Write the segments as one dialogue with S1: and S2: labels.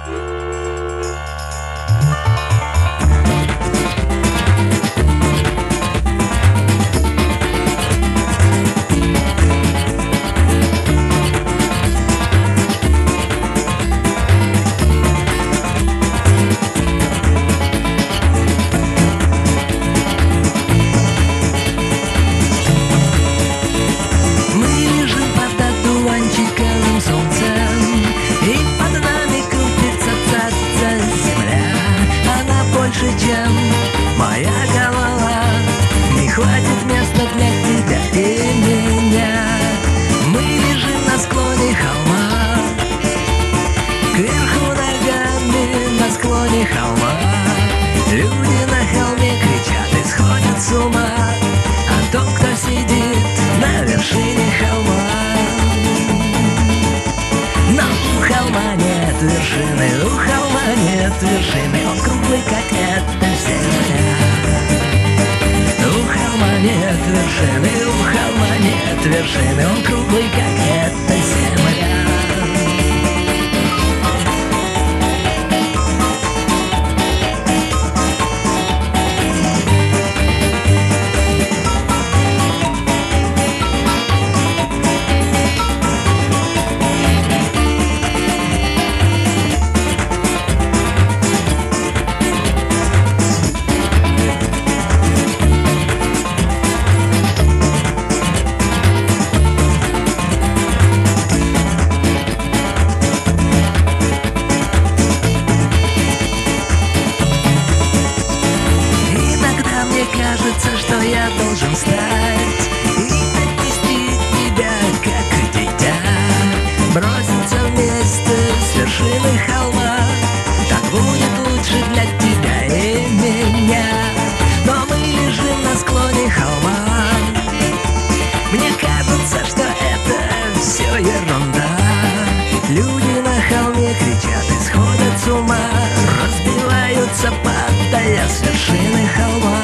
S1: Чем моя голова, не хватит места для тебя и меня. Мы лежим на склоне холма, кверху ногами на склоне холма. Люди на холме кричат и сходят с ума о том, кто сидит на вершине холма. Но у холма нет вершины, у холма нет вершины, он круглый, как эта земля. У холма нет вершины, у холма нет вершины, он круглый, как эта земля. Кажется, что я должен стать и отнести тебя, как дитя, броситься вместе с вершины холма. Так будет лучше для тебя и меня. Но мы лежим на склоне холма. Мне кажется, что это все ерунда. Люди на холме кричат и сходят с ума, разбиваются, падая с вершины холма.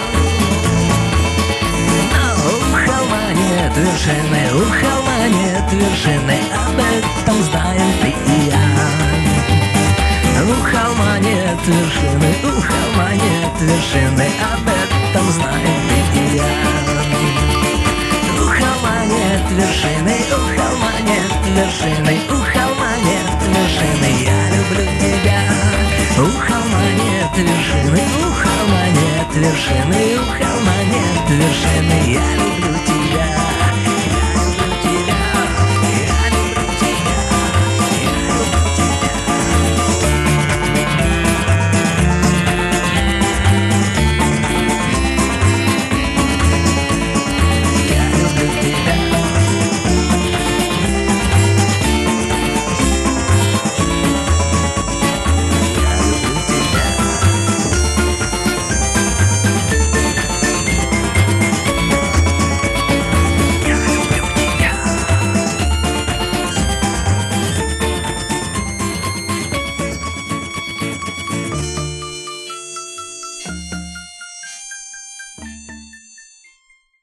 S1: Вершины, у холма нет вершины, об этом знаем ты и я. У холма нет вершины, у холма нет вершины, об этом знаем ты и я. У холма нет вершины, у холма нет вершины, у холма нет вершины, я люблю тебя. У холма нет вершины, у холма нет вершины, у холма нет вершины, я люблю тебя.